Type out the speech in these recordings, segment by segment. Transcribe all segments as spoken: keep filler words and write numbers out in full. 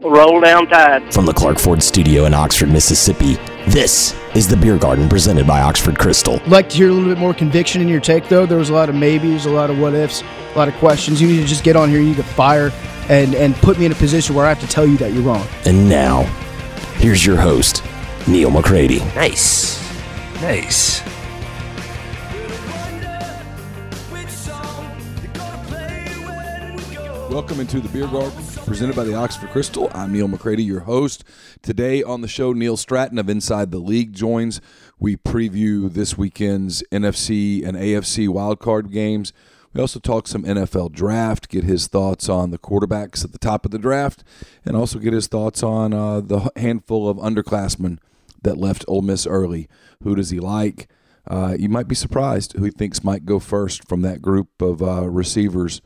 Roll down tide. From the Clark Ford Studio in Oxford, Mississippi, this is the Beer Garden presented by Oxford Crystal. I'd like to hear a little bit more conviction in your take, though. There was a lot of maybes, a lot of what-ifs, a lot of questions. You need to just get on here. You need to fire and, and put me in a position where I have to tell you that you're wrong. And now, here's your host, Neil McCready. Nice. Nice. Welcome into the Beer Garden, presented by the Oxford Crystal. I'm Neil McCready, your host. Today on the show, Neil Stratton of Inside the League joins. We preview this weekend's N F C and A F C wildcard games. We also talk some N F L draft, get his thoughts on the quarterbacks at the top of the draft, and also get his thoughts on uh, the handful of underclassmen that left Ole Miss early. Who does he like? Uh, you might be surprised who he thinks might go first from that group of uh, receivers,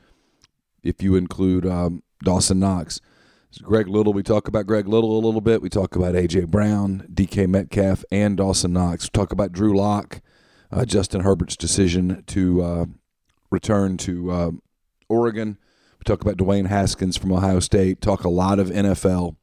if you include um, Dawson Knox. Greg Little, we talk about Greg Little a little bit. We talk about A J. Brown, D K Metcalf, and Dawson Knox. We talk about Drew Lock, uh, Justin Herbert's decision to uh, return to uh, Oregon. We talk about Dwayne Haskins from Ohio State. Talk a lot of N F L.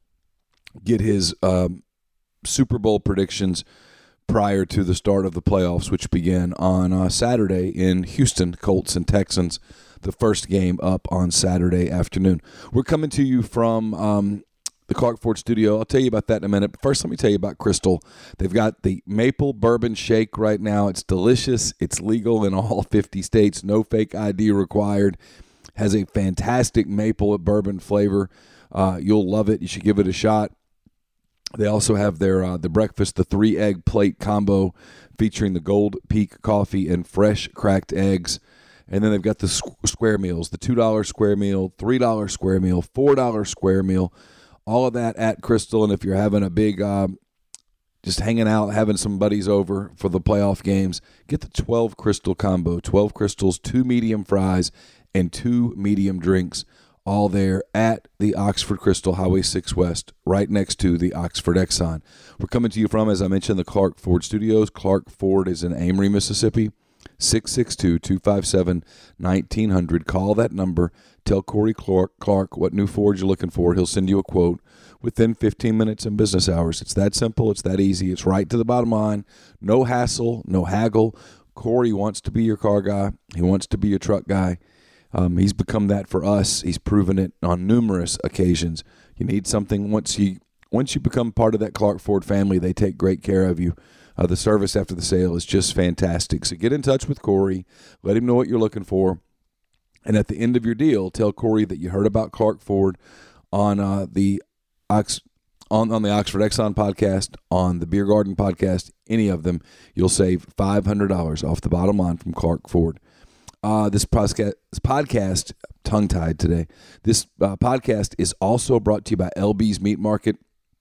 Get his um, Super Bowl predictions prior to the start of the playoffs, which begin on uh, Saturday in Houston, Colts and Texans. The first game up on Saturday afternoon. We're coming to you from um, the Clark Ford Studio. I'll tell you about that in a minute. But first, let me tell you about Crystal. They've got the Maple Bourbon Shake right now. It's delicious. It's legal in all fifty states. No fake I D required. Has a fantastic maple bourbon flavor. Uh, you'll love it. You should give it a shot. They also have their uh, the breakfast, the three-egg plate combo featuring the Gold Peak coffee and fresh cracked eggs. And then they've got the square meals, the two dollars square meal, three dollars square meal, four dollars square meal, all of that at Crystal. And if you're having a big, uh, just hanging out, having some buddies over for the playoff games, get the twelve Crystal combo, twelve Crystals, two medium fries, and two medium drinks, all there at the Oxford Crystal, Highway six West, right next to the Oxford Exxon. We're coming to you from, as I mentioned, the Clark Ford Studios. Clark Ford is in Amory, Mississippi. six six two, two five seven, one nine zero zero. Call that number. Tell Corey Clark, Clark what new Ford you're looking for. He'll send you a quote within fifteen minutes in business hours. It's that simple. It's that easy. It's right to the bottom line. No hassle, no haggle. Corey wants to be your car guy. He wants to be your truck guy. Um, he's become that for us. He's proven it on numerous occasions. You need something. Once you, once you become part of that Clark Ford family, they take great care of you. Uh, the service after the sale is just fantastic. So get in touch with Corey. Let him know what you're looking for. And at the end of your deal, tell Corey that you heard about Clark Ford on uh, the Ox on, on the Oxford Exxon podcast, on the Beer Garden podcast, any of them. You'll save five hundred dollars off the bottom line from Clark Ford. Uh, this podcast, this podcast tongue-tied today, this uh, podcast is also brought to you by L B's Meat Market.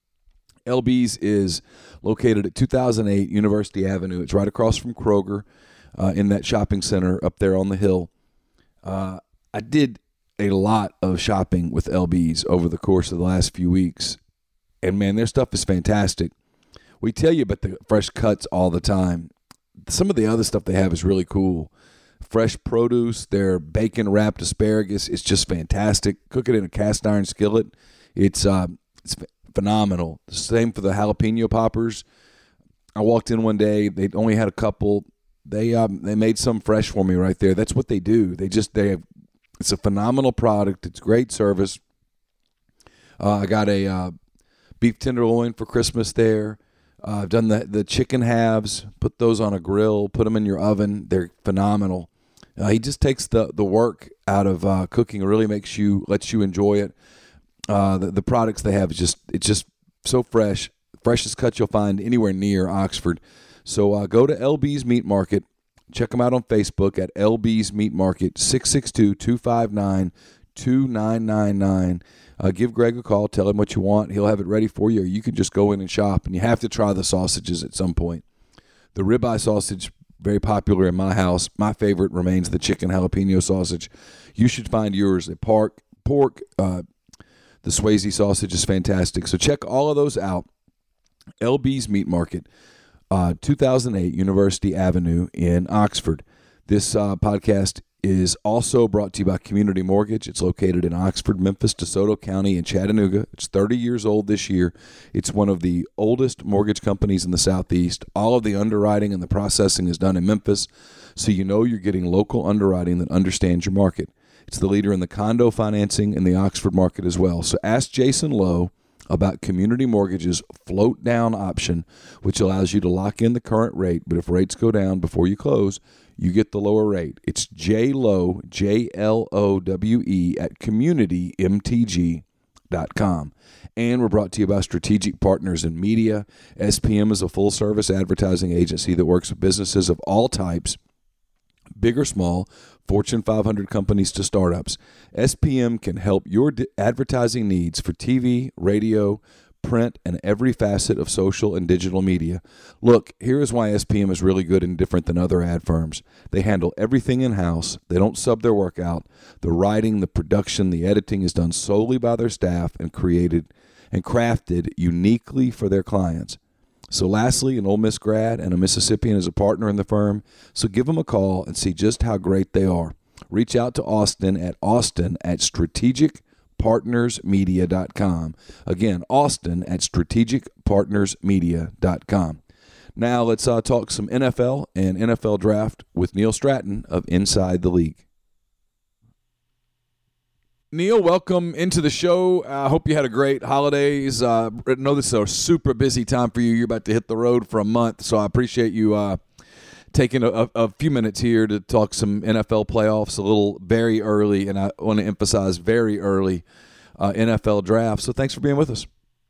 L B's is located at two thousand eight University Avenue. It's right across from Kroger uh, in that shopping center up there on the hill. Uh, I did a lot of shopping with L B's over the course of the last few weeks. And, man, their stuff is fantastic. We tell you about the fresh cuts all the time. Some of the other stuff they have is really cool. Fresh produce, their bacon-wrapped asparagus is just fantastic. Cook it in a cast-iron skillet. It's uh, it's phenomenal. Same for the jalapeno poppers. I walked in one day. They only had a couple. They um, they made some fresh for me right there. That's what they do. They just they have. It's a phenomenal product. It's great service. Uh, I got a uh, beef tenderloin for Christmas there. Uh, I've done the the chicken halves. Put those on a grill. Put them in your oven. They're phenomenal. Uh, he just takes the the work out of uh, cooking. It really makes you lets you enjoy it. Uh, the, the products they have is just it's just so fresh, freshest cut you'll find anywhere near Oxford. So uh, go to L B's Meat Market, check them out on Facebook at L B's Meat Market, six six two, two five nine, two nine nine nine. Uh, give Greg a call, tell him what you want. He'll have it ready for you, or you can just go in and shop. And you have to try the sausages at some point. The ribeye sausage, very popular in my house. My favorite remains the chicken jalapeno sausage. You should find yours at Park Pork. Uh, The Swayze sausage is fantastic. So check all of those out. L B's Meat Market, uh, two thousand eight University Avenue in Oxford. This uh, podcast is also brought to you by Community Mortgage. It's located in Oxford, Memphis, DeSoto County, and Chattanooga. It's thirty years old this year. It's one of the oldest mortgage companies in the Southeast. All of the underwriting and the processing is done in Memphis, so you know you're getting local underwriting that understands your market. It's the leader in the condo financing in the Oxford market as well. So ask Jason Lowe about Community Mortgage's float down option, which allows you to lock in the current rate, but if rates go down before you close, you get the lower rate. It's J Lowe, J L O W E, at community m t g dot com. And we're brought to you by Strategic Partners in Media. S P M is a full-service advertising agency that works with businesses of all types, big or small, Fortune five hundred companies to startups. S P M can help your d- advertising needs for T V, radio, print, and every facet of social and digital media. Look, here is why S P M is really good and different than other ad firms. They handle everything in-house. They don't sub their work out. The writing, the production, the editing is done solely by their staff and created and crafted uniquely for their clients. So lastly, an Ole Miss grad and a Mississippian is a partner in the firm, so give them a call and see just how great they are. Reach out to Austin at Austin at strategic partners media dot com. Again, Austin at strategic partners media dot com. Now let's uh, talk some N F L and N F L draft with Neil Stratton of Inside the League. Neil, welcome into the show. I uh, hope you had a great holidays. Uh, I know this is a super busy time for you. You're about to hit the road for a month, so I appreciate you uh, taking a, a, a few minutes here to talk some N F L playoffs a little very early, and I want to emphasize very early uh, N F L draft. So thanks for being with us.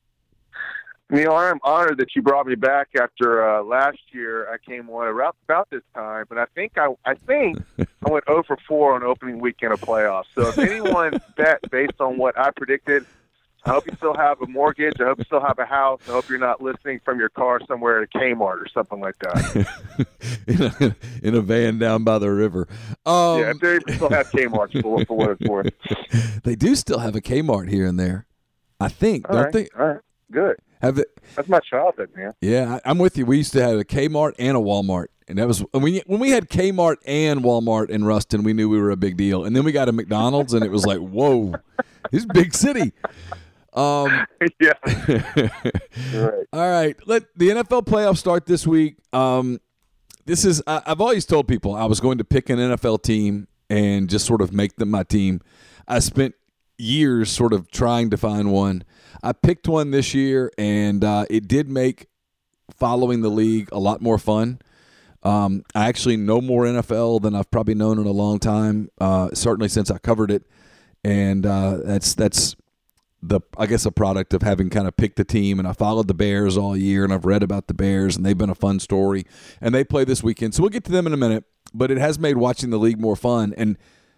Neil, I'm honored that you brought me back after uh, last year. I came on around about this time, but I think I, I think I went zero for four on opening weekend of playoffs. So if anyone bet based on what I predicted, I hope you still have a mortgage. I hope you still have a house. I hope you're not listening from your car somewhere at a Kmart or something like that. in, a, in a van down by the river. Um, yeah, they still have Kmarts for, for what it's worth. They do still have a Kmart here and there, I think, All don't right, they? All right, good. Have it? That's my childhood, man. Yeah, I, I'm with you. We used to have a Kmart and a Walmart, and that was when we when we had Kmart and Walmart in Ruston, we knew we were a big deal. And then we got a McDonald's, and it was like, whoa, this is a big city. Um, yeah. Right. All right, let the N F L playoffs start this week. Um, this is I, I've always told people I was going to pick an N F L team and just sort of make them my team. I spent years sort of trying to find one. I picked one this year, and uh, it did make following the league a lot more fun. Um, I actually know more N F L than I've probably known in a long time, uh, certainly since I covered it, and uh, that's that's the I guess a product of having kind of picked the team. And I followed the Bears all year, and I've read about the Bears, and they've been a fun story. And they play this weekend, so we'll get to them in a minute. But it has made watching the league more fun. And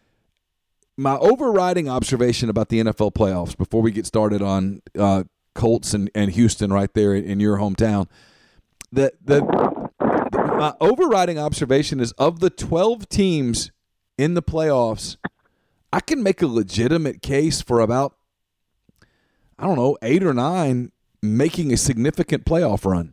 my overriding observation about the N F L playoffs before we get started on uh, Colts and, and Houston right there in your hometown, that the, the my overriding observation is of the twelve teams in the playoffs, I can make a legitimate case for about, I don't know, eight or nine making a significant playoff run.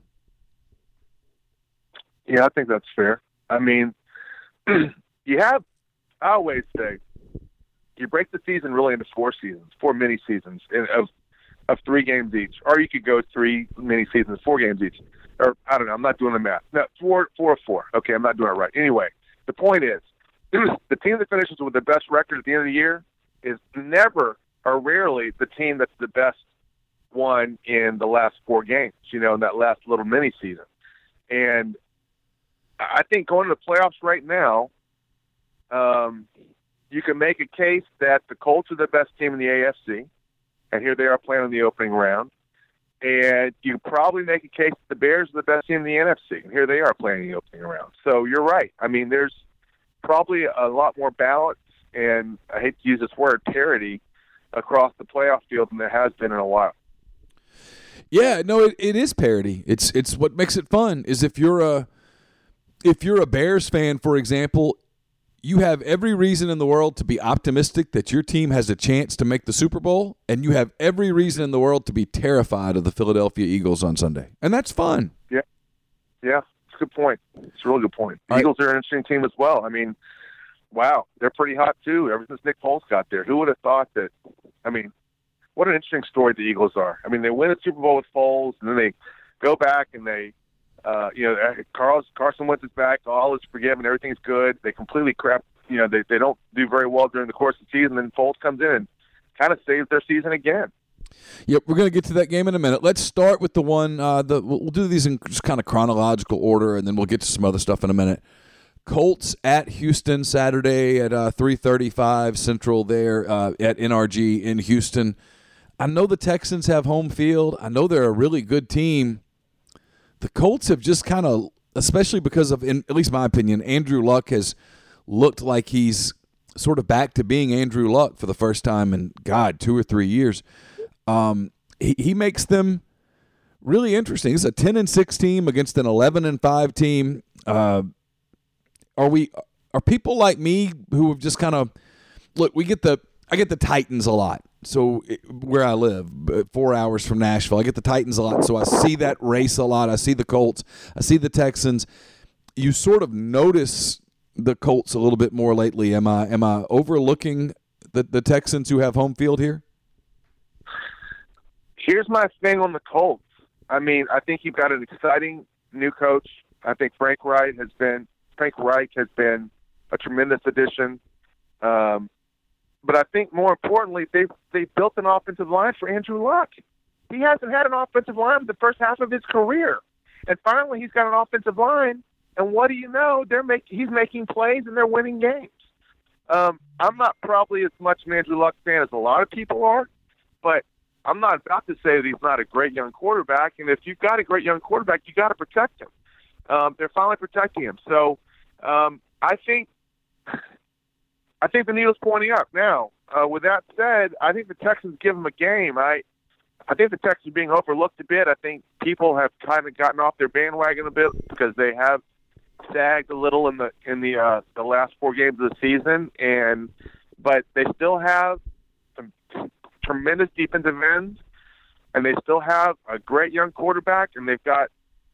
Yeah, I think that's fair. I mean, you have, I always say, you break the season really into four seasons, four mini seasons of of three games each, or you could go three mini seasons, four games each, or I don't know. I'm not doing the math. No, four, four, or four. Okay, I'm not doing it right. Anyway, the point is, the team that finishes with the best record at the end of the year is never or rarely the team that's the best one in the last four games. You know, in that last little mini season, and I think going to the playoffs right now, um, you can make a case that the Colts are the best team in the A F C, and here they are playing in the opening round. And you can probably make a case that the Bears are the best team in the N F C, and here they are playing in the opening round. So you're right. I mean, there's probably a lot more balance, and I hate to use this word, parity, across the playoff field than there has been in a while. Yeah, no, it, it is parity. It's it's what makes it fun is if you're a if you're a Bears fan, for example, you have every reason in the world to be optimistic that your team has a chance to make the Super Bowl, and you have every reason in the world to be terrified of the Philadelphia Eagles on Sunday. And that's fun. Yeah. Yeah, it's a good point. It's a really good point. The All Eagles right. are an interesting team as well. I mean, wow, they're pretty hot too. Ever since Nick Foles got there, who would have thought that? I mean, what an interesting story the Eagles are. I mean, they win a Super Bowl with Foles, and then they go back and they, uh, you know, Carlos, Carson Wentz is back, all is forgiven, everything's good. They completely crap. You know, they they don't do very well during the course of the season. Then Foles comes in and kind of saves their season again. Yep, we're going to get to that game in a minute. Let's start with the one. Uh, the we'll do these in just kind of chronological order, and then we'll get to some other stuff in a minute. Colts at Houston Saturday at uh, three thirty-five Central there uh, at N R G in Houston. I know the Texans have home field. I know they're a really good team. The Colts have just kind of, especially because of, in at least my opinion, Andrew Luck has looked like he's sort of back to being Andrew Luck for the first time in, God, two or three years. Um, he, he makes them really interesting. It's a ten and six team against an eleven and five team. Uh, are we? Are people like me who have just kind of look? We get the I get the Titans a lot. So where I live, four hours from Nashville, I get the Titans a lot. So I see that race a lot. I see the Colts. I see the Texans. You sort of notice the Colts a little bit more lately. Am I? Am I overlooking the the Texans who have home field here? Here's my thing on the Colts. I mean, I think you've got an exciting new coach. I think Frank Reich has been Frank Reich has been a tremendous addition. Um, but I think more importantly, they've they've built an offensive line for Andrew Luck. He hasn't had an offensive line the first half of his career, and finally he's got an offensive line. And what do you know? They're make, he's making plays and they're winning games. Um, I'm not probably as much an Andrew Luck fan as a lot of people are, but I'm not about to say that he's not a great young quarterback. And if you've got a great young quarterback, you got to protect him. Um, they're finally protecting him. So um, I think I think the needle's pointing up. Now, uh, with that said, I think the Texans give them a game. I I think the Texans are being overlooked a bit. I think people have kind of gotten off their bandwagon a bit because they have sagged a little in the in the uh, the last four games of the season, and but they still have some tremendous defensive ends, and they still have a great young quarterback, and they've got,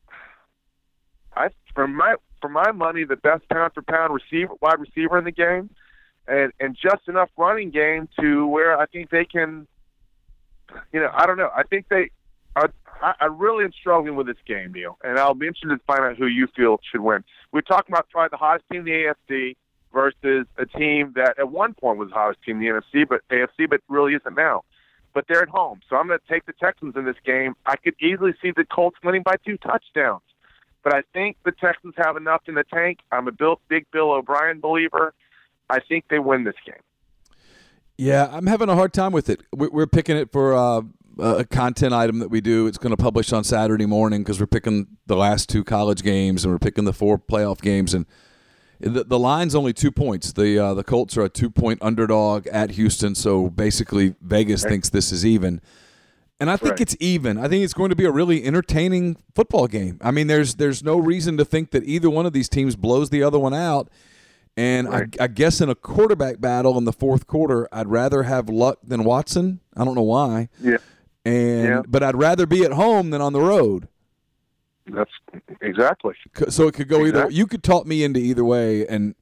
I for my for my money, the best pound for pound receiver, wide receiver in the game, and and just enough running game to where I think they can, you know, I don't know, I think they. I, I really am struggling with this game, Neil, and I'll be interested to find out who you feel should win. We're talking about probably the hottest team in the A F C versus a team that at one point was the hottest team in the N F C, but A F C, but really isn't now. But they're at home, so I'm going to take the Texans in this game. I could easily see the Colts winning by two touchdowns, but I think the Texans have enough in the tank. I'm a Bill, big Bill O'Brien believer. I think they win this game. Yeah, I'm having a hard time with it. We're picking it for uh, a content item that we do. It's going to publish on Saturday morning because we're picking the last two college games and we're picking the four playoff games. And the, the line's only two points. The uh, the Colts are a two-point underdog at Houston, so basically Vegas right. thinks this is even. And I think right. it's even. I think it's going to be a really entertaining football game. I mean, there's there's no reason to think that either one of these teams blows the other one out. And right. I, I guess in a quarterback battle in the fourth quarter, I'd rather have Luck than Watson. I don't know why. Yeah. And yeah. but I'd rather be at home than on the road. That's exactly. So it could go exactly. either. You could talk me into either way, and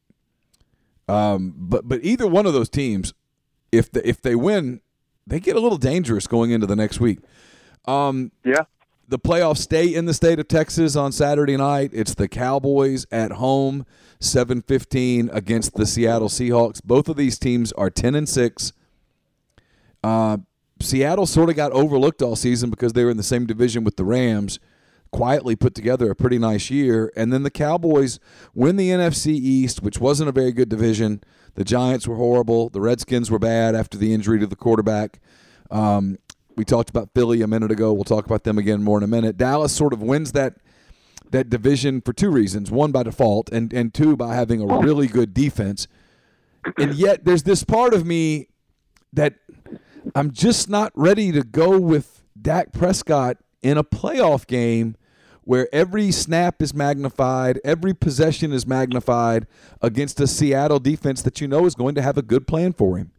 um, but but either one of those teams, if the, if they win, they get a little dangerous going into the next week. Um, yeah. The playoffs stay in the state of Texas on Saturday night. It's the Cowboys at home, seven fifteen against the Seattle Seahawks. Both of these teams are ten and six. Uh, Seattle sort of got overlooked all season because they were in the same division with the Rams. Quietly put together a pretty nice year. And then the Cowboys win the N F C East, which wasn't a very good division. The Giants were horrible. The Redskins were bad after the injury to the quarterback. Um, we talked about Philly a minute ago. We'll talk about them again more in a minute. Dallas sort of wins that that division for two reasons. One, by default, and, and two, by having a really good defense. And yet there's this part of me that I'm just not ready to go with Dak Prescott in a playoff game where every snap is magnified, every possession is magnified against a Seattle defense that you know is going to have a good plan for him.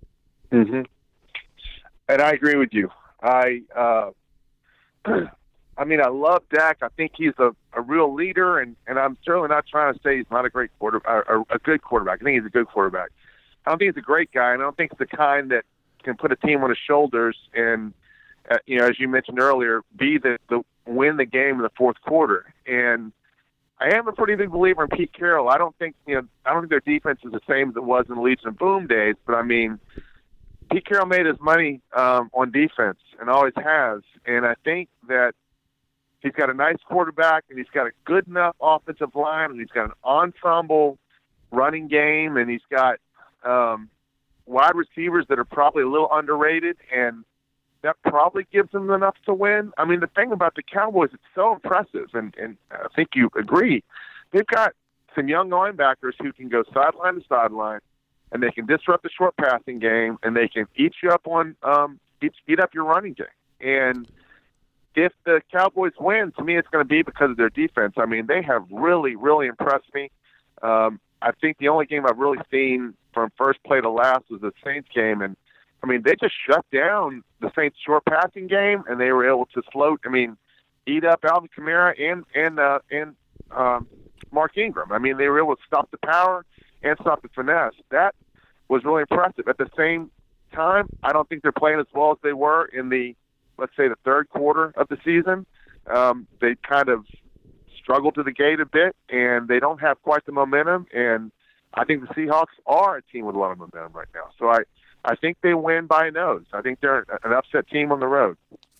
Mm-hmm. And I agree with you. I uh, I mean, I love Dak. I think he's a, a real leader, and, and I'm certainly not trying to say he's not a great quarter, or a good quarterback. I think he's a good quarterback. I don't think he's a great guy, and I don't think he's the kind that can put a team on his shoulders and, uh, you know, as you mentioned earlier, be the, the win the game in the fourth quarter. And I am a pretty big believer in Pete Carroll. I don't think, you know, I don't think their defense is the same as it was in the Legion of Boom days, but I mean, Pete Carroll made his money um, on defense and always has, and I think that he's got a nice quarterback, and he's got a good enough offensive line, and he's got an ensemble running game, and he's got um, wide receivers that are probably a little underrated, and that probably gives them enough to win. I mean, the thing about the Cowboys, it's so impressive, and, and I think you agree. They've got some young linebackers who can go sideline to sideline, and they can disrupt the short passing game, and they can eat you up on um, eat, eat up your running game. And if the Cowboys win, to me, it's going to be because of their defense. I mean, they have really, really impressed me. Um, I think the only game I've really seen from first play to last was the Saints game. And, I mean, they just shut down the Saints' short passing game, and they were able to float, I mean, eat up Alvin Kamara and, and, uh, and um, Mark Ingram. I mean, they were able to stop the power and stop the finesse. That was really impressive. At the same time, I don't think they're playing as well as they were in the, let's say, the third quarter of the season. Um, they kind of struggled to the gate a bit, and they don't have quite the momentum. And I think the Seahawks are a team with a lot of momentum right now. So I, I think they win by a nose. I think they're an upset team on the road.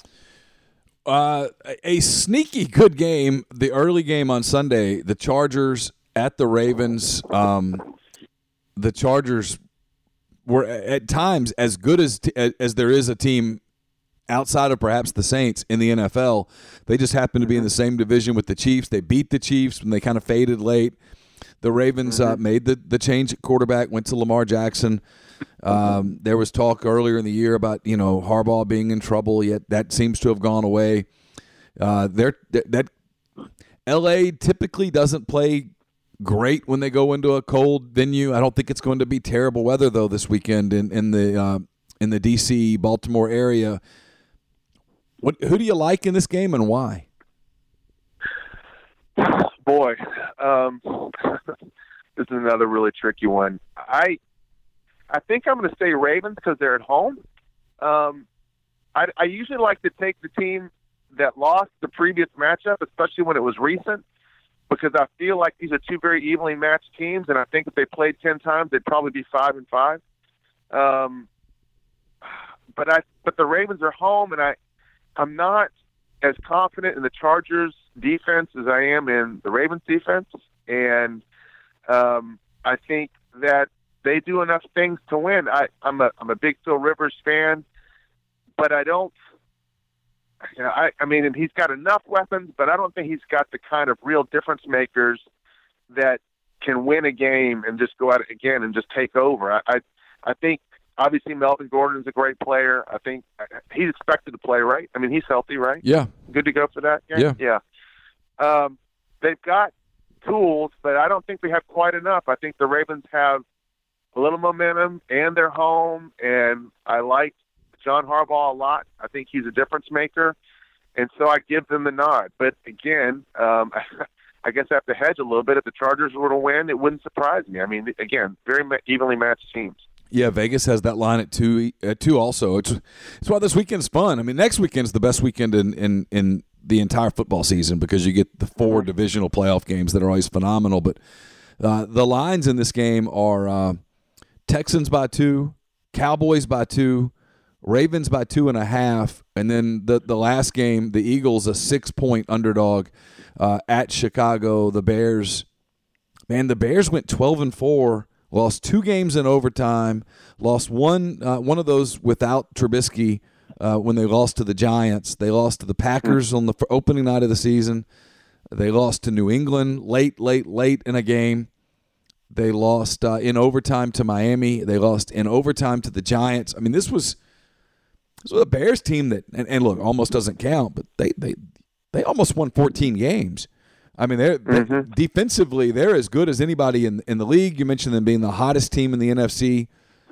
Uh, a sneaky good game, the early game on Sunday, the Chargers at the Ravens. Um, the Chargers were at times as good as as there is a team outside of perhaps the Saints in the N F L. They just happened to be in the same division with the Chiefs. They beat the Chiefs when they kind of faded late. The Ravens uh, made the, the change at quarterback, went to Lamar Jackson. Um, there was talk earlier in the year about, you know, Harbaugh being in trouble, yet that seems to have gone away. Uh, they're, that L A typically doesn't play great when they go into a cold venue. I don't think it's going to be terrible weather, though, this weekend in, in the uh, in the D C, Baltimore area. What, who do you like in this game and why? Boy, um, this is another really tricky one. I I think I'm going to say Ravens because they're at home. Um, I, I usually like to take the team that lost the previous matchup, especially when it was recent, because I feel like these are two very evenly matched teams, and I think if they played ten times, they'd probably be five and five. Um, but I but the Ravens are home, and I I'm not as confident in the Chargers defense as I am in the Ravens defense, and um, I think that they do enough things to win. I, I'm a I'm a big Phil Rivers fan, but I don't. You know, I I mean, and he's got enough weapons, but I don't think he's got the kind of real difference makers that can win a game and just go out again and just take over. I I, I think obviously Melvin Gordon is a great player. I think he's expected to play, right? I mean, he's healthy, right? Yeah. Good to go for that game? Yeah. Yeah. Um, they've got tools, but I don't think they have quite enough. I think the Ravens have a little momentum, and they're home, and I like John Harbaugh a lot. I think he's a difference maker, and so I give them the nod. But again, um, I guess I have to hedge a little bit. If the Chargers were to win, it wouldn't surprise me. I mean, again, very evenly matched teams. Yeah, Vegas has that line at two. At two, also, it's it's why this weekend's fun. I mean, next weekend's the best weekend in, in, in the entire football season because you get the four divisional playoff games that are always phenomenal. But uh, the lines in this game are uh, Texans by two, Cowboys by two, Ravens by two and a half, and then the the last game, the Eagles a six point underdog uh, at Chicago. The Bears, man, the Bears went twelve and four. Lost two games in overtime. Lost one uh, one of those without Trubisky uh, when they lost to the Giants. They lost to the Packers on the opening night of the season. They lost to New England late, late, late in a game. They lost uh, in overtime to Miami. They lost in overtime to the Giants. I mean, this was this was a Bears team that, and, and look, almost doesn't count, but they they they almost won fourteen games. I mean, they're, they're mm-hmm. defensively, they're as good as anybody in in the league. You mentioned them being the hottest team in the N F C.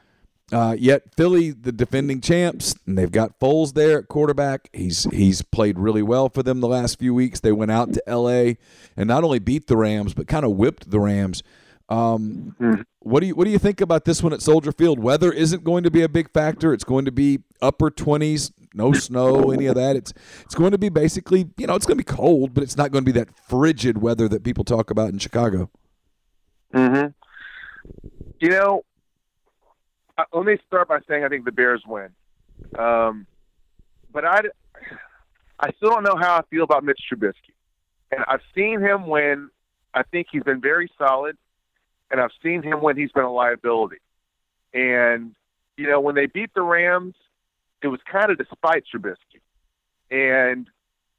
Uh, yet Philly, the defending champs, and they've got Foles there at quarterback. He's he's played really well for them the last few weeks. They went out to L A and not only beat the Rams, but kind of whipped the Rams. Um, mm-hmm. What do you what do you think about this one at Soldier Field? Weather isn't going to be a big factor. It's going to be upper twenties, no snow, any of that. It's it's going to be basically, you know, it's going to be cold, but it's not going to be that frigid weather that people talk about in Chicago. Mm-hmm. You know, uh, let me start by saying I think the Bears win. Um, but I, I still don't know how I feel about Mitch Trubisky. And I've seen him when I think he's been very solid, and I've seen him when he's been a liability. And, you know, when they beat the Rams, it was kind of despite Trubisky. And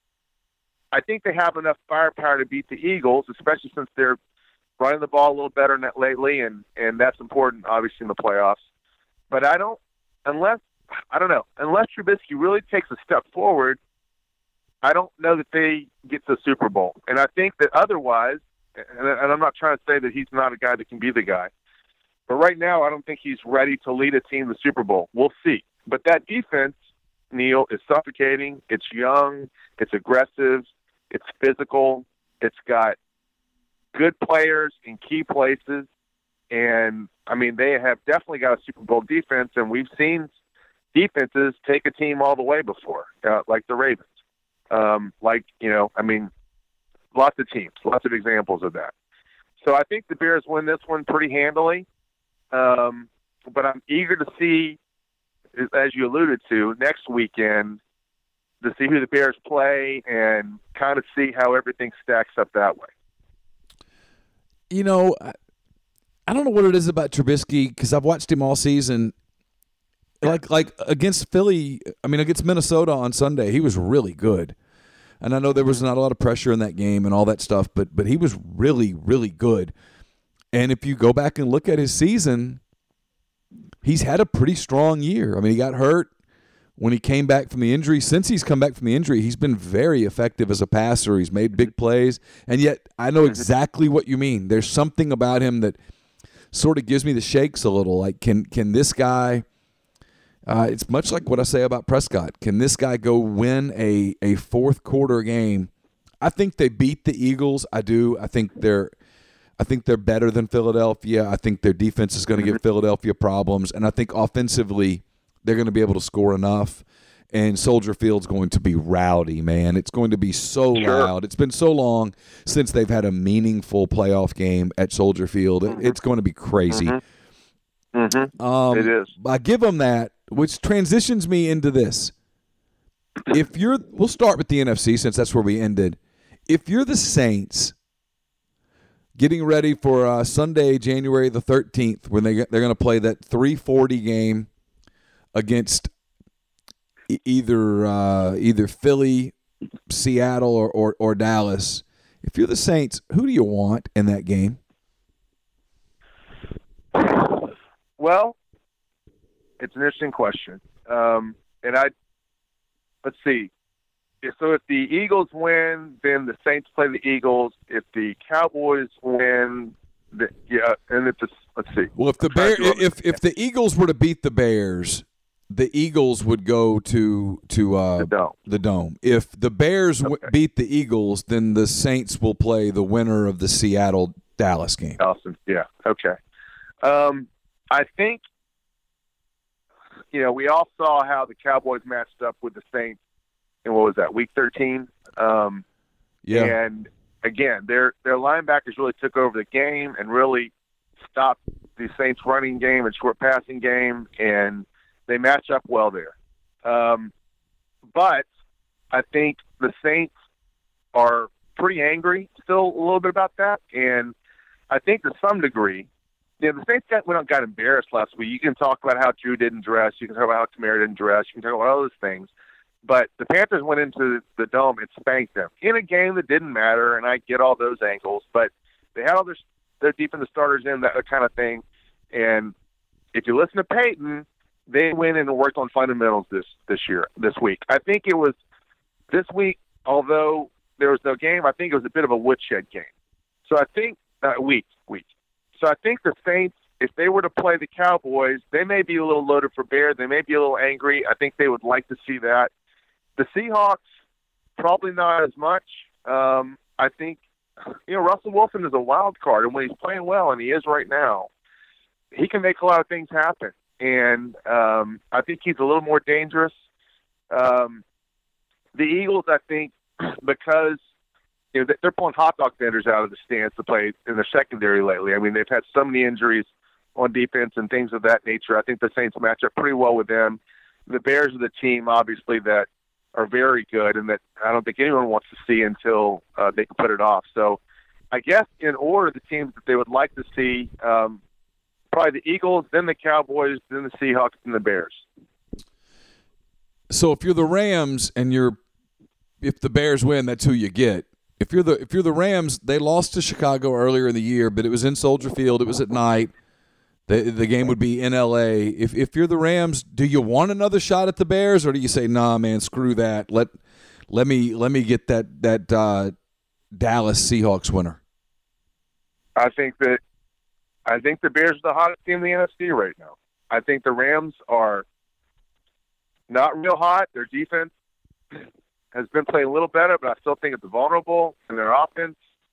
I think they have enough firepower to beat the Eagles, especially since they're running the ball a little better than that lately, and, and that's important, obviously, in the playoffs. But I don't, unless, I don't know, unless Trubisky really takes a step forward, I don't know that they get to the Super Bowl. And I think that otherwise, and, and I'm not trying to say that he's not a guy that can be the guy, but right now I don't think he's ready to lead a team to the Super Bowl. We'll see. But that defense, Neil, is suffocating. It's young. It's aggressive. It's physical. It's got good players in key places. And, I mean, they have definitely got a Super Bowl defense, and we've seen defenses take a team all the way before, uh, like the Ravens. Um, like, you know, I mean, lots of teams, lots of examples of that. So I think the Bears win this one pretty handily. Um, but I'm eager to see, as you alluded to, next weekend to see who the Bears play and kind of see how everything stacks up that way. You know, I don't know what it is about Trubisky because I've watched him all season. Like like against Philly, I mean, against Minnesota on Sunday, he was really good. And I know there was not a lot of pressure in that game and all that stuff, but but he was really, really good. And if you go back and look at his season, he's had a pretty strong year. I mean, he got hurt when he came back from the injury. Since he's come back from the injury, he's been very effective as a passer. He's made big plays. And yet I know exactly what you mean. There's something about him that sort of gives me the shakes a little. Like, can can this guy uh, – it's much like what I say about Prescott. Can this guy go win a, a fourth quarter game? I think they beat the Eagles. I do. I think they're I think they're better than Philadelphia. I think their defense is going to give Philadelphia problems. And I think offensively they're going to be able to score enough. And Soldier Field's going to be rowdy, man. It's going to be so Sure. loud. It's been so long since they've had a meaningful playoff game at Soldier Field. Mm-hmm. It's going to be crazy. Mm-hmm. Mm-hmm. Um, It is. I give them that, which transitions me into this. If you're, we'll start with the N F C since that's where we ended. If you're the Saints, getting ready for uh, Sunday, January the thirteenth, when they they're going to play that three forty game against either uh, either Philly, Seattle, or, or or Dallas. If you're the Saints, who do you want in that game? Well, it's an interesting question. Um, and I let's see. So if the Eagles win, then the Saints play the Eagles. If the Cowboys win, the, yeah, and if the let's see. Well, if the Bear, if if the Eagles were to beat the Bears, the Eagles would go to to uh, the dome. The dome. If the Bears Okay. w- beat the Eagles, then the Saints will play the winner of the Seattle Dallas game. Awesome. Yeah. Okay. Um, I think, you know, we all saw how the Cowboys matched up with the Saints in, what was that, week thirteen? Um, Yeah. And again, their their linebackers really took over the game and really stopped the Saints running game and short passing game, and they match up well there. Um, but I think the Saints are pretty angry still a little bit about that, and I think to some degree, you know, the Saints got, went out, got embarrassed last week. You can talk about how Drew didn't dress. You can talk about how Kamara didn't dress. You can talk about all those things. But the Panthers went into the dome and spanked them in a game that didn't matter, and I get all those angles. But they had all their, their defensive starters in, that kind of thing. And if you listen to Peyton, they went in and worked on fundamentals this, this year, this week. I think it was this week, although there was no game, I think it was a bit of a woodshed game. So I think uh, – week, week. So I think the Saints if they were to play the Cowboys, they may be a little loaded for bear. They may be a little angry. I think they would like to see that. The Seahawks, probably not as much. Um, I think, you know, Russell Wilson is a wild card, and when he's playing well, and he is right now, he can make a lot of things happen. And um, I think he's a little more dangerous. Um, the Eagles, I think, because you know they're pulling hot dog vendors out of the stands to play in their secondary lately. I mean, they've had so many injuries on defense and things of that nature. I think the Saints match up pretty well with them. The Bears are the team, obviously, that are very good and that I don't think anyone wants to see until uh, they can put it off. So I guess in order, the teams that they would like to see, um, probably the Eagles, then the Cowboys, then the Seahawks, and the Bears. So if you're the Rams and you're if the Bears win, that's who you get. If you're the if you're the Rams, they lost to Chicago earlier in the year, but it was in Soldier Field. It was at night. The the game would be in L A. If if you're the Rams, do you want another shot at the Bears, or do you say, nah, man, screw that. Let let me let me get that that uh, Dallas Seahawks winner. I think that I think the Bears are the hottest team in the N F C right now. I think the Rams are not real hot. Their defense has been playing a little better, but I still think it's vulnerable. And their offense,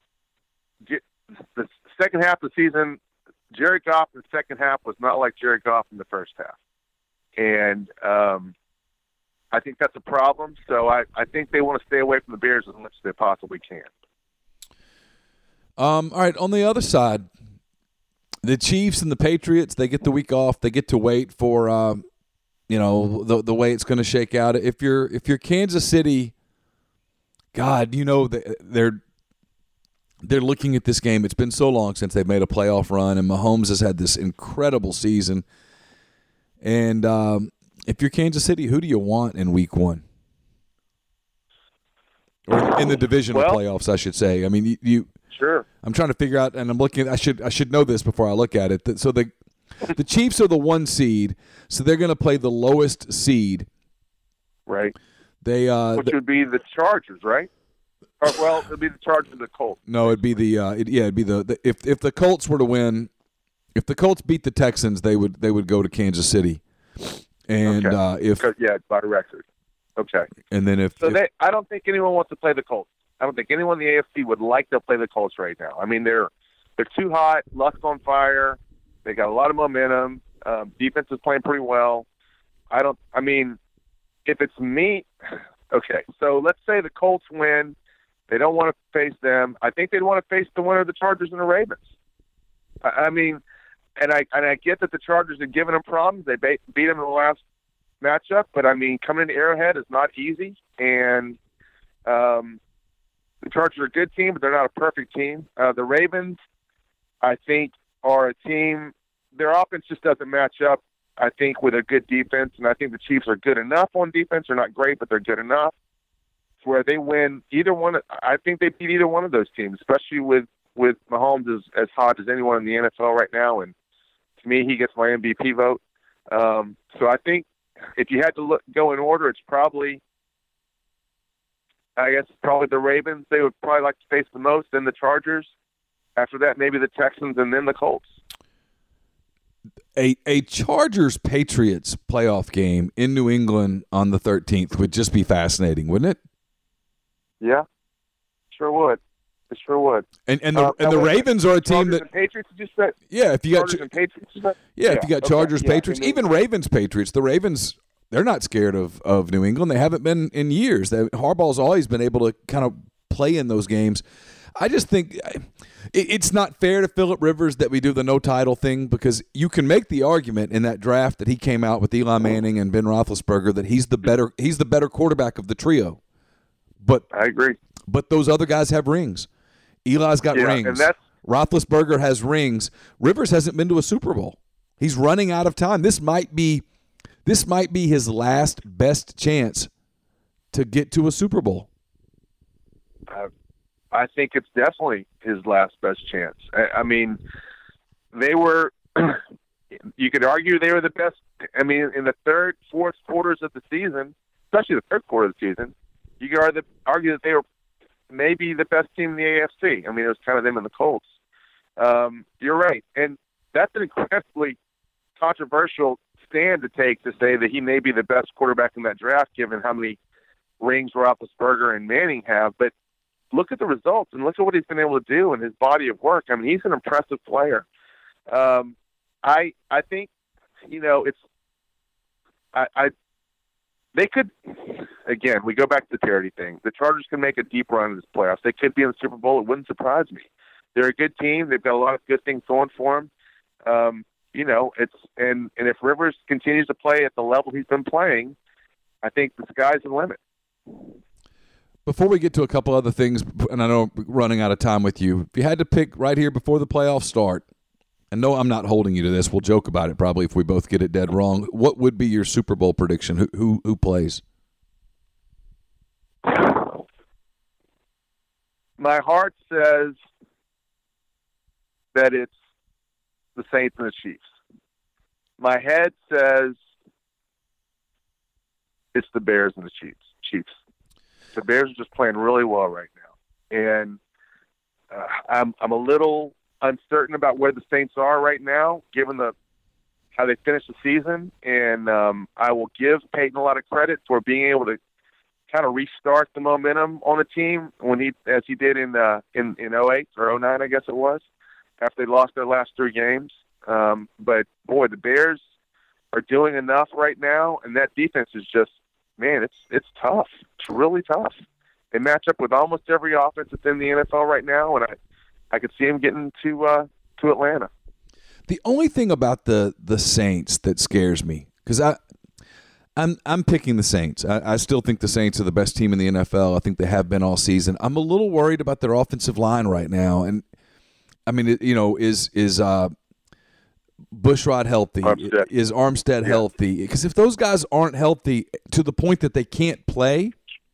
the second half of the season, Jared Goff in the second half was not like Jared Goff in the first half. And um, I think that's a problem. So I, I think they want to stay away from the Bears as much as they possibly can. Um, all right, on the other side, the Chiefs and the Patriots, they get the week off. They get to wait for uh, you know the the way it's going to shake out. If you're if you're Kansas City, God, you know they're they're looking at this game. It's been so long since they've made a playoff run, and Mahomes has had this incredible season. And um, if you're Kansas City, who do you want in Week One? Or in the divisional well, playoffs, I should say. I mean, you, you. Sure. I'm trying to figure out, and I'm looking at. I should I should know this before I look at it. So the the Chiefs are the one seed, so they're going to play the lowest seed. Right. They uh, which th- would be the Chargers, right? Or, well, it'd be the Chargers and the Colts. No, it'd be the uh, it, yeah, it'd be the, the if if the Colts were to win, if the Colts beat the Texans, they would they would go to Kansas City, and okay. uh, if because, yeah, by record. Okay. And then if so, if, they I don't think anyone wants to play the Colts. I don't think anyone in the A F C would like to play the Colts right now. I mean, they're they're too hot. Luck's on fire. They got a lot of momentum. Um, defense is playing pretty well. I don't. I mean, if it's me, okay. So let's say the Colts win. They don't want to face them. I think they'd want to face the winner of the Chargers and the Ravens. I, I mean, and I and I get that the Chargers are giving them problems. They beat beat them in the last matchup, but I mean, coming into Arrowhead is not easy. And um, the Chargers are a good team, but they're not a perfect team. Uh, the Ravens, I think, are a team. Their offense just doesn't match up, I think, with a good defense. And I think the Chiefs are good enough on defense. They're not great, but they're good enough where they win either one. I think they beat either one of those teams, especially with, with Mahomes as, as hot as anyone in the N F L right now. And to me, he gets my M V P vote. Um, so I think if you had to look, go in order, it's probably, I guess, probably the Ravens. They would probably like to face the most, then the Chargers. After that, maybe the Texans, and then the Colts. A a Chargers Patriots playoff game in New England on the thirteenth would just be fascinating, wouldn't it? Yeah, sure would. It sure would. And and the uh, and the Ravens are a team Chargers that and Patriots just said. Yeah, if you got Chargers and Patriots, you said? yeah, yeah, if you got okay, Chargers yeah, Patriots, even Ravens Patriots, the Ravens they're not scared of, of New England. They haven't been in years. They, Harbaugh's always been able to kind of play in those games. I just think it, it's not fair to Phillip Rivers that we do the no title thing because you can make the argument in that draft that he came out with Eli Manning and Ben Roethlisberger that he's the better he's the better quarterback of the trio. But I agree. But those other guys have rings. Eli's got yeah, rings. And that's, Roethlisberger has rings. Rivers hasn't been to a Super Bowl. He's running out of time. This might be this might be his last best chance to get to a Super Bowl. Uh, I think it's definitely his last best chance. I, I mean, they were, you could argue they were the best. I mean, in the third, fourth quarters of the season, especially the third quarter of the season, you could argue, argue that they were maybe the best team in the A F C. I mean, it was kind of them and the Colts. Um, you're right. And that's an incredibly controversial stand to take, to say that he may be the best quarterback in that draft, given how many rings Roethlisberger and Manning have. But look at the results and look at what he's been able to do in his body of work. I mean, he's an impressive player. Um, I I think, you know, it's I, I they could, again, we go back to the parity thing. The Chargers can make a deep run in this playoffs. They could be in the Super Bowl. It wouldn't surprise me. They're a good team. They've got a lot of good things going for them. Um, you know, it's and, and if Rivers continues to play at the level he's been playing, I think the sky's the limit. Before we get to a couple other things, and I know I'm running out of time with you, if you had to pick right here before the playoffs start, and no, I'm not holding you to this. We'll joke about it probably if we both get it dead wrong. What would be your Super Bowl prediction? Who who, who plays? My heart says that it's the Saints and the Chiefs. My head says it's the Bears and the Chiefs. Chiefs. The Bears are just playing really well right now, and uh, I'm I'm a little uncertain about where the Saints are right now, given the how they finished the season. And um, I will give Peyton a lot of credit for being able to kind of restart the momentum on the team when he, as he did in uh, in in oh eight or oh nine, I guess it was, after they lost their last three games. Um, but boy, the Bears are doing enough right now, and that defense is just, man, it's it's tough. It's really tough. They match up with almost every offense that's in the N F L right now, and I, I could see them getting to uh, to Atlanta. The only thing about the the Saints that scares me, because I, I'm I'm picking the Saints. I, I still think the Saints are the best team in the N F L. I think they have been all season. I'm a little worried about their offensive line right now, and I mean, it, you know, is is uh, Bushrod healthy? Armstead. Is Armstead yeah. healthy? Because if those guys aren't healthy to the point that they can't play,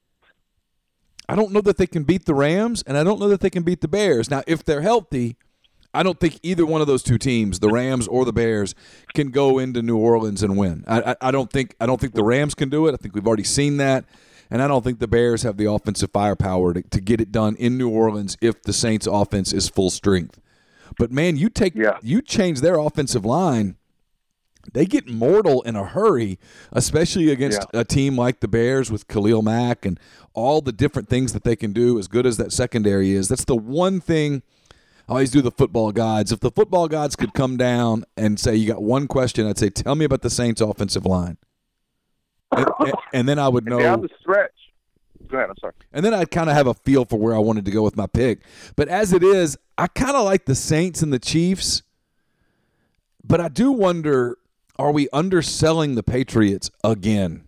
I don't know that they can beat the Rams, and I don't know that they can beat the Bears. Now, if they're healthy, I don't think either one of those two teams, the Rams or the Bears, can go into New Orleans and win. I, I, I don't think I don't think the Rams can do it. I think we've already seen that, and I don't think the Bears have the offensive firepower to, to get it done in New Orleans if the Saints' offense is full strength. But man, you take yeah. you change their offensive line, they get mortal in a hurry, especially against yeah. a team like the Bears with Khalil Mack and all the different things that they can do. As good as that secondary is, that's the one thing. I always do the football gods. If the football gods could come down and say, you got one question, I'd say, tell me about the Saints' offensive line. And, and, and then I would know. And down the stretch. Go ahead, I'm sorry. And then I'd kind of have a feel for where I wanted to go with my pick. But as it is, I kind of like the Saints and the Chiefs. But I do wonder, are we underselling the Patriots again?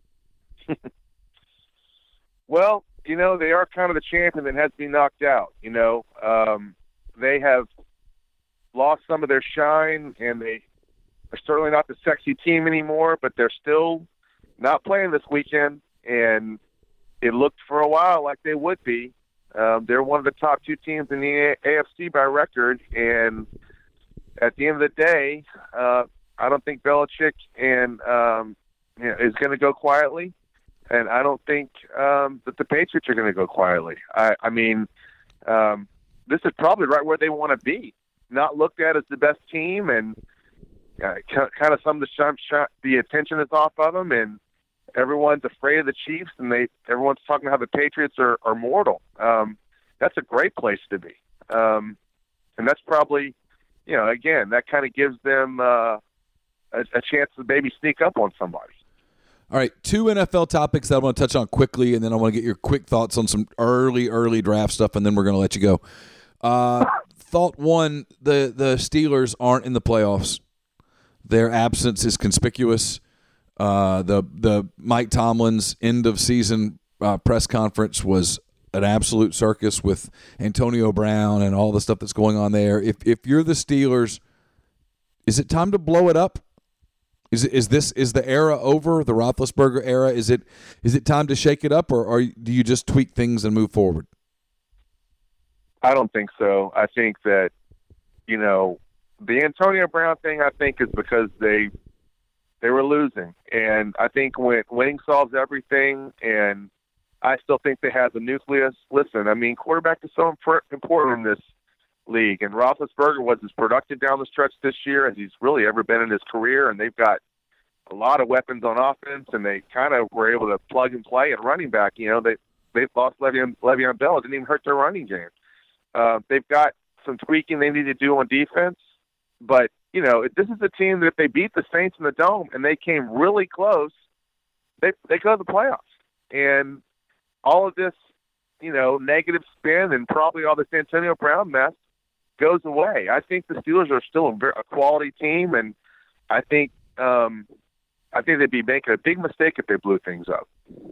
Well, you know, they are kind of the champion that has been knocked out. You know, um, they have lost some of their shine, and they are certainly not the sexy team anymore, but they're still not playing this weekend, and it looked for a while like they would be. Um, they're one of the top two teams in the A F C by record, and at the end of the day, uh, I don't think Belichick and um, you know, is going to go quietly, and I don't think um, that the Patriots are going to go quietly. I, I mean, um, this is probably right where they want to be, not looked at as the best team, and uh, kind of some of the sh- sh- the attention is off of them, and everyone's afraid of the Chiefs, and they everyone's talking about how the Patriots are, are mortal. Um, that's a great place to be, um, and that's probably, you know, again, that kind of gives them uh, a, a chance to maybe sneak up on somebody. All right, two N F L topics that I want to touch on quickly, and then I want to get your quick thoughts on some early, early draft stuff, and then we're going to let you go. Uh, thought one, the, the Steelers aren't in the playoffs. Their absence is conspicuous. Uh, the the Mike Tomlin's end of season uh, press conference was an absolute circus with Antonio Brown and all the stuff that's going on there. If if you're the Steelers, is it time to blow it up? Is it, is this is the era over? The Roethlisberger era? Is it is it time to shake it up, or, or do you just tweak things and move forward? I don't think so. I think that, you know, the Antonio Brown thing, I think, is because they they were losing. And I think when winning solves everything, and I still think they have the nucleus. Listen, I mean, quarterback is so important in this league. And Roethlisberger was as productive down the stretch this year as he's really ever been in his career, and they've got a lot of weapons on offense, and they kind of were able to plug and play at running back. You know, they they lost Le'Veon, Le'Veon Bell. It didn't even hurt their running game. Uh, they've got some tweaking they need to do on defense, but you know, this is a team that if they beat the Saints in the Dome and they came really close, they they go to the playoffs. And all of this, you know, negative spin and probably all this Antonio Brown mess goes away. I think the Steelers are still a, very, a quality team, and I think um, I think they'd be making a big mistake if they blew things up.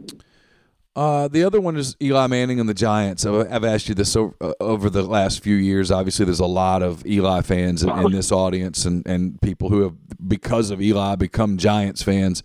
Uh, the other one is Eli Manning and the Giants. I've asked you this over, uh, over the last few years. Obviously, there's a lot of Eli fans in, in this audience and, and people who have, because of Eli, become Giants fans.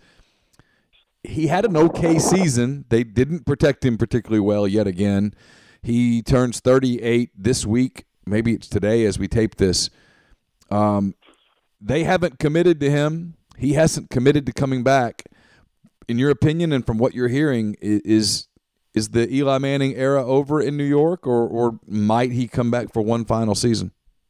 He had an okay season. They didn't protect him particularly well yet again. He turns thirty-eight this week. Maybe it's today as we tape this. Um, they haven't committed to him. He hasn't committed to coming back. In your opinion, and from what you're hearing, is is the Eli Manning era over in New York, or or might he come back for one final season?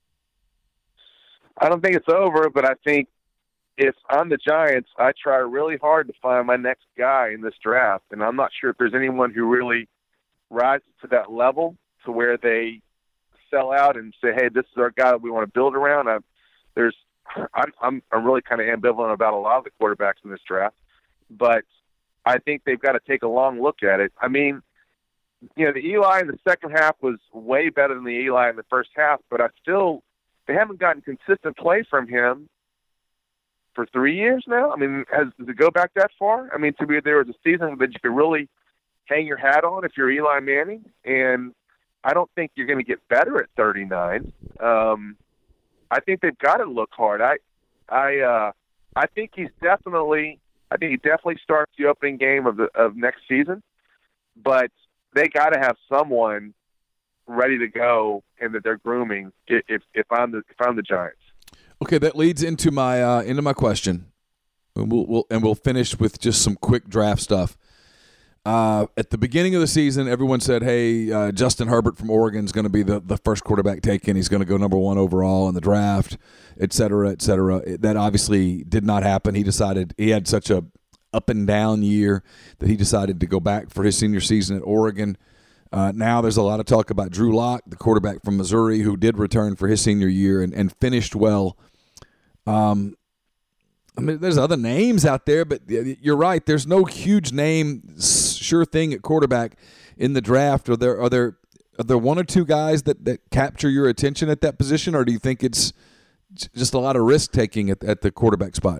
I don't think it's over, but I think if I'm the Giants, I try really hard to find my next guy in this draft, and I'm not sure if there's anyone who really rises to that level to where they sell out and say, "Hey, this is our guy that we want to build around." I, there's, I'm, I'm I'm really kind of ambivalent about a lot of the quarterbacks in this draft. But I think they've got to take a long look at it. I mean, you know, the Eli in the second half was way better than the Eli in the first half, but I still, they haven't gotten consistent play from him for three years now. I mean, has, does it go back that far? I mean, to me, there was a season that you could really hang your hat on if you're Eli Manning, and I don't think you're going to get better at thirty-nine. Um, I think they've got to look hard. I, I, uh, I think he's definitely. I think he definitely starts the opening game of the of next season, but they got to have someone ready to go and that they're grooming. If if I'm the if I'm the Giants. Okay, that leads into my uh, into my question, and we'll, we'll and we'll finish with just some quick draft stuff. Uh, at the beginning of the season, everyone said, hey, uh, Justin Herbert from Oregon is going to be the, the first quarterback taken. He's going to go number one overall in the draft, et cetera, et cetera. That obviously did not happen. He decided he had such a up and down year that he decided to go back for his senior season at Oregon. Uh, now there's a lot of talk about Drew Lock, the quarterback from Missouri, who did return for his senior year and, and finished well. Um, I mean, there's other names out there, but you're right. There's no huge name, sure thing at quarterback in the draft. Are there are there are there one or two guys that, that capture your attention at that position, or do you think it's just a lot of risk taking at at the quarterback spot?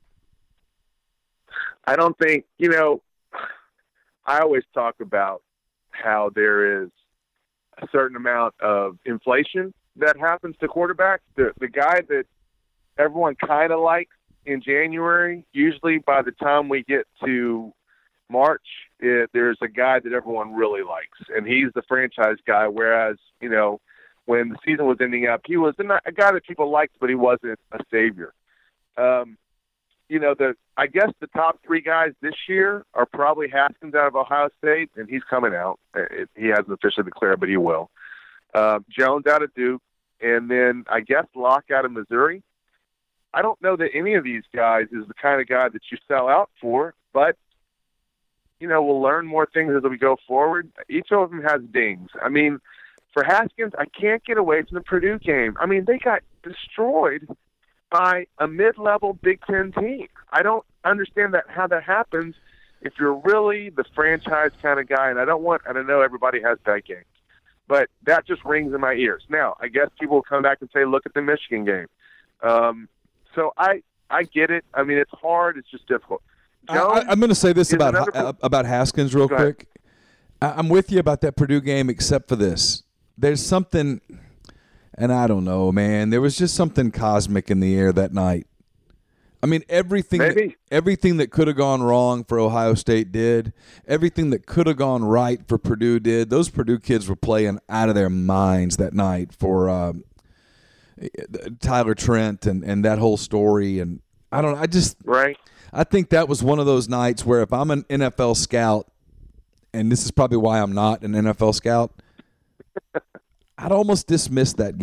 I don't think you know. I always talk about how there is a certain amount of inflation that happens to quarterbacks. The the guy that everyone kind of likes in January, usually by the time we get to March, it, there's a guy that everyone really likes, and he's the franchise guy, whereas, you know, when the season was ending up, he was a guy that people liked, but he wasn't a savior. Um, you know, the I guess the top three guys this year are probably Haskins out of Ohio State, and he's coming out. It, he hasn't officially declared, but he will. Uh, Jones out of Duke, and then I guess Locke out of Missouri. I don't know that any of these guys is the kind of guy that you sell out for, but, you know, we'll learn more things as we go forward. Each of them has dings. I mean, for Haskins, I can't get away from the Purdue game. I mean, they got destroyed by a mid-level Big Ten team. I don't understand that how that happens if you're really the franchise kind of guy, and I don't want, and I know everybody has bad games, but that just rings in my ears. Now, I guess people will come back and say, look at the Michigan game. Um, So I, I get it. I mean, it's hard. It's just difficult. I, I'm going to say this about another... about Haskins real quick. I'm with you about that Purdue game, except for this. There's something, and I don't know, man. There was just something cosmic in the air that night. I mean, everything that, everything that could have gone wrong for Ohio State did. Everything that could have gone right for Purdue did. Those Purdue kids were playing out of their minds that night for um, – Tyler Trent and, and that whole story, and I don't know. I just right. I think that was one of those nights where if I'm an N F L scout, and this is probably why I'm not an N F L scout, I'd almost dismiss that game.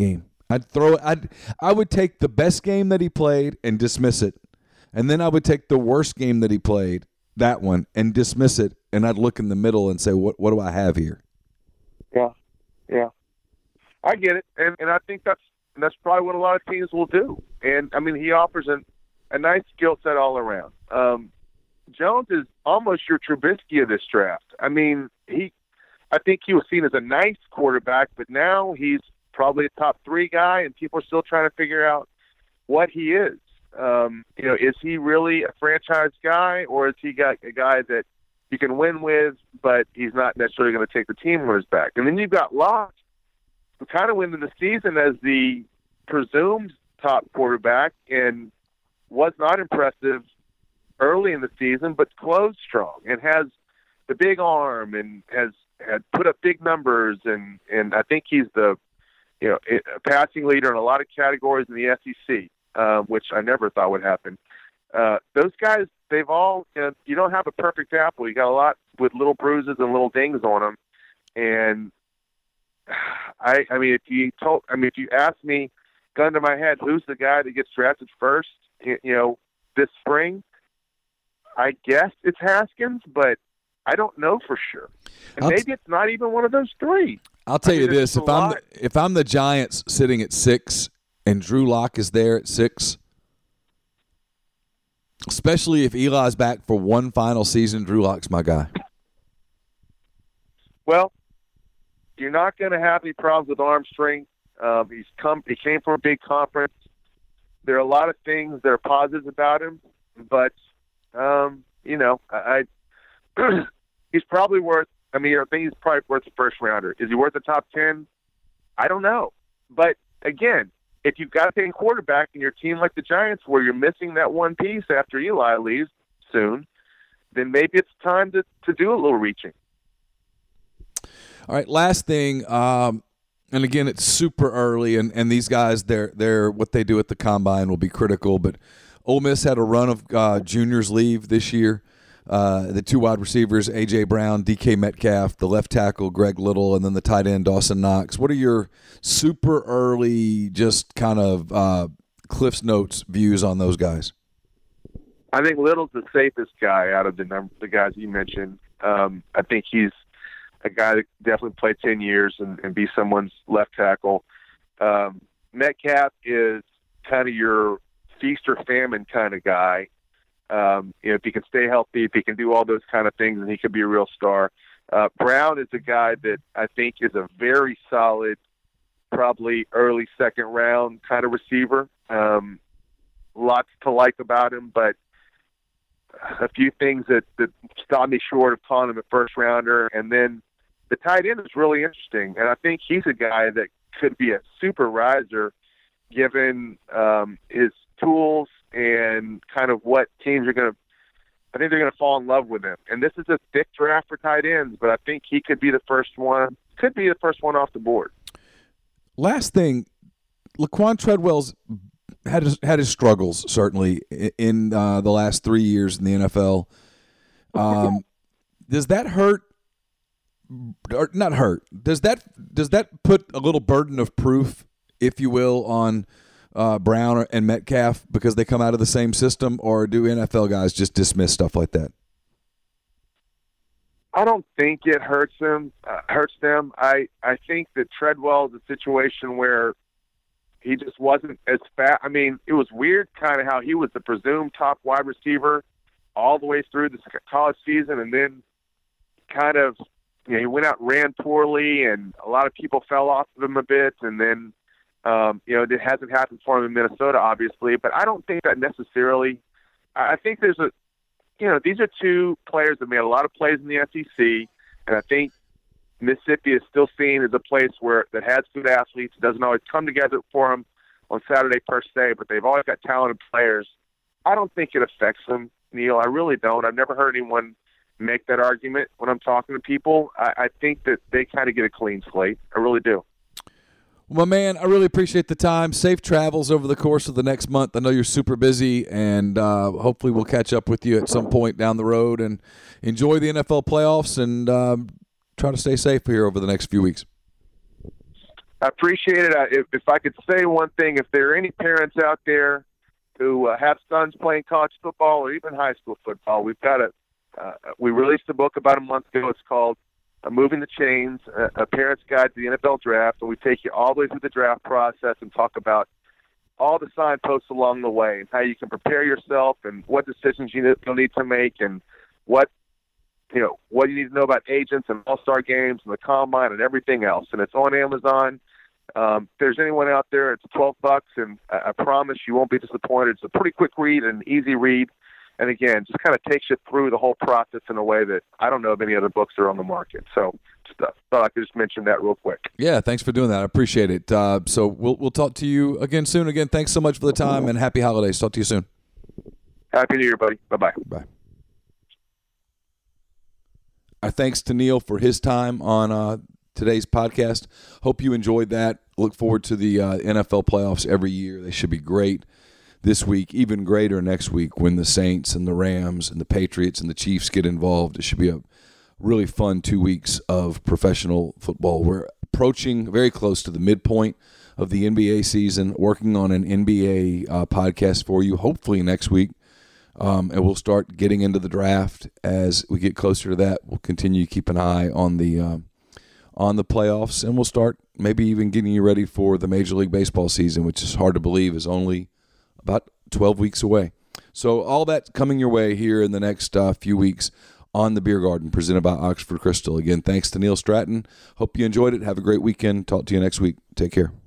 I'd throw it. I'd, I would take the best game that he played and dismiss it. And then I would take the worst game that he played, that one, and dismiss it. And I'd look in the middle and say, what what do I have here? Yeah, yeah. I get it. And and I think that's that's probably what a lot of teams will do. And, I mean, he offers an, a nice skill set all around. Um, Jones is almost your Trubisky of this draft. I mean, he, I think he was seen as a nice quarterback, but now he's probably a top three guy, and people are still trying to figure out what he is. Um, you know, is he really a franchise guy, or is he got a guy that you can win with, but he's not necessarily going to take the team on his back? And then you've got Locke, who kind of went into the season as the presumed top quarterback and was not impressive early in the season, but closed strong and has the big arm and has had put up big numbers. And, and I think he's the, you know, a passing leader in a lot of categories in the S E C, uh, which I never thought would happen. Uh, those guys, they've all, you know, you don't have a perfect apple. You got a lot with little bruises and little dings on them. And I, I mean, if you told, I mean, if you asked me, gun to my head, who's the guy that gets drafted first, you know, this spring, I guess it's Haskins, but I don't know for sure. And I'll maybe t- it's not even one of those three. I'll tell I you mean, this: it's a if I'm lot. the, if I'm the Giants sitting at six and Drew Lock is there at six, especially if Eli's back for one final season, Drew Lock's my guy. Well, you're not going to have any problems with arm strength. Um, he's come. He came from a big conference. There are a lot of things that are positives about him, but um, you know, I, I he's probably worth. I mean, I think he's probably worth the first rounder. Is he worth the top ten? I don't know. But again, if you've got a quarterback in your team like the Giants, where you're missing that one piece after Eli leaves soon, then maybe it's time to, to do a little reaching. All right, last thing, um, and again, it's super early, and, and these guys, they're they're what they do at the combine will be critical. But Ole Miss had a run of uh, juniors leave this year. Uh, the two wide receivers, A J. Brown, D K. Metcalf, the left tackle, Greg Little, and then the tight end, Dawson Knox. What are your super early, just kind of uh, Cliff's Notes views on those guys? I think Little's the safest guy out of the number, the guys you mentioned. Um, I think he's a guy that definitely played ten years and, and be someone's left tackle. Um, Metcalf is kind of your feast or famine kind of guy. Um, you know, if he can stay healthy, if he can do all those kind of things, then he could be a real star. Uh, Brown is a guy that I think is a very solid, probably early second round kind of receiver. Um, lots to like about him, but a few things that, that stop me short of calling him a first rounder. And then the tight end is really interesting, and I think he's a guy that could be a super riser given um, his tools and kind of what teams are going to – I think they're going to fall in love with him. And this is a thick draft for tight ends, but I think he could be the first one – could be the first one off the board. Last thing, Laquan Treadwell's had his, had his struggles, certainly, in uh, the last three years in the N F L. Um, does that hurt – or not hurt. Does that does that put a little burden of proof, if you will, on uh, Brown and Metcalf because they come out of the same system, or do N F L guys just dismiss stuff like that? I don't think it hurts them. Uh, hurts them. I I think that Treadwell is a situation where he just wasn't as fast. I mean, it was weird, kind of how he was the presumed top wide receiver all the way through the college season, and then kind of. You know, he went out and ran poorly, and a lot of people fell off of him a bit. And then, um, you know, it hasn't happened for him in Minnesota, obviously. But I don't think that necessarily. I think there's a, you know, these are two players that made a lot of plays in the S E C, and I think Mississippi is still seen as a place where that has good athletes. It doesn't always come together for them on Saturday per se, but they've always got talented players. I don't think it affects them, Neil. I really don't. I've never heard anyone make that argument when I'm talking to people. I, I think that they kind of get a clean slate. I really do. Well, my man, I really appreciate the time. Safe travels over the course of the next month. I know you're super busy, and uh, hopefully we'll catch up with you at some point down the road, and enjoy the N F L playoffs, and um, try to stay safe here over the next few weeks. I appreciate it. I, if, if I could say one thing, if there are any parents out there who uh, have sons playing college football or even high school football, we've got a uh, we released a book about a month ago. It's called uh, Moving the Chains, a, a Parent's Guide to the N F L Draft, and we take you all the way through the draft process and talk about all the signposts along the way and how you can prepare yourself and what decisions you you'll need to make and what you know what you need to know about agents and all-star games and the combine and everything else. And it's on Amazon. Um, if there's anyone out there, it's twelve bucks, and I, I promise you won't be disappointed. It's a pretty quick read and an easy read. And again, just kind of takes you through the whole process in a way that I don't know of any other books that are on the market. So just uh, thought I could just mention that real quick. Yeah, thanks for doing that. I appreciate it. Uh, so we'll we'll talk to you again soon. Again, thanks so much for the time, and happy holidays. Talk to you soon. Happy New Year, buddy. Bye-bye. Bye. Our thanks to Neil for his time on uh, today's podcast. Hope you enjoyed that. Look forward to the uh, N F L playoffs every year. They should be great this week, even greater next week when the Saints and the Rams and the Patriots and the Chiefs get involved. It should be a really fun two weeks of professional football. We're approaching very close to the midpoint of the N B A season, working on an N B A uh, podcast for you, hopefully next week. Um, and we'll start getting into the draft as we get closer to that. We'll continue to keep an eye on the uh, on the playoffs, and we'll start maybe even getting you ready for the Major League Baseball season, which is hard to believe is only about twelve weeks away. So all that coming your way here in the next uh, few weeks on the Beer Garden, presented by Oxford Crystal. Again, thanks to Neil Stratton. Hope you enjoyed it. Have a great weekend. Talk to you next week. Take care.